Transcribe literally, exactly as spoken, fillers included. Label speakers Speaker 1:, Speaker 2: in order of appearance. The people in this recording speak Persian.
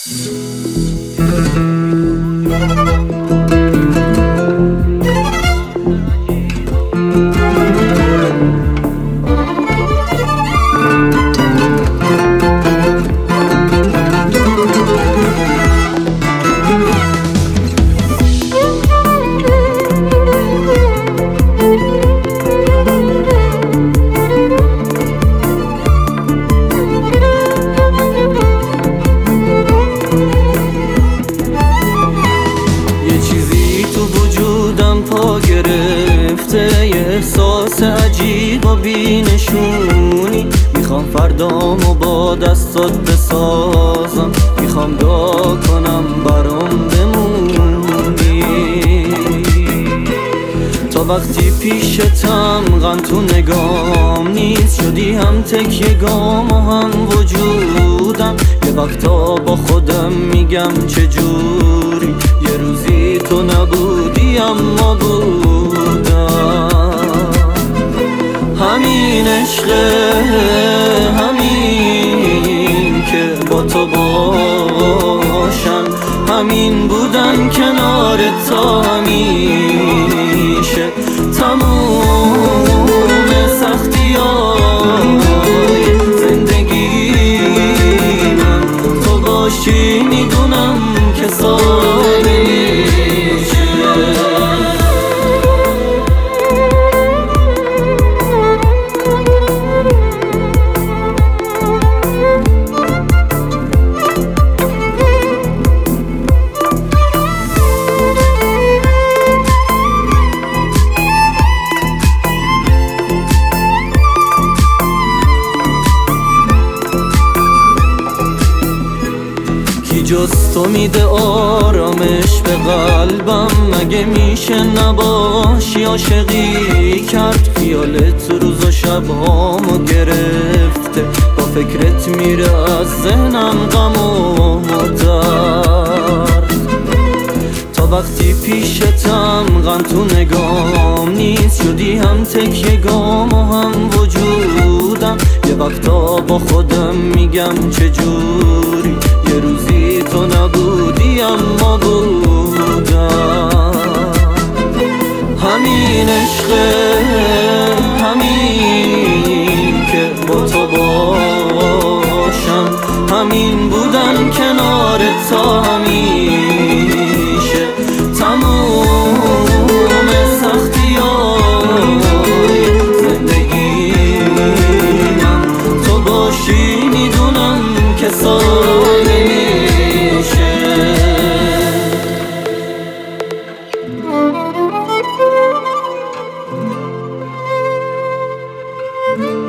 Speaker 1: احساس عجیب و بینشونی، میخوام فردامو با دستات بسازم، میخوام دعا کنم برام بمونی. تا وقتی پیشتم غم تو نگام نیست، شدی هم تکیه گام و هم وجودم. یه وقتا با خودم میگم چجوری یه روزی تو نبودی اما بودم. همین عشقه، همین که با تو باشم، همین بودن کنار تا همیشه. تموم سختی‌های زندگی من تو باشی، میدونم که ساده میشه. جز تو میده آرامش به قلبم، مگه میشه نباشی؟ عاشقی کرد خیالت روز و شبهامو گرفته، با فکرت میره از ذهنم غم و درد. تا وقتی پیشتم غم تو نگام نیست، شدی هم تکیه گام و هم وجودم. یه وقتا با خودم میگم چجوری یه روزی تو نبودی اما بودم. همین عشقه، همین که با تو باشم، همین بودن کنار تا همیشه. تموم سختی‌های زندگی من تو باشی، میدونم که ساده میشه.
Speaker 2: Thank you.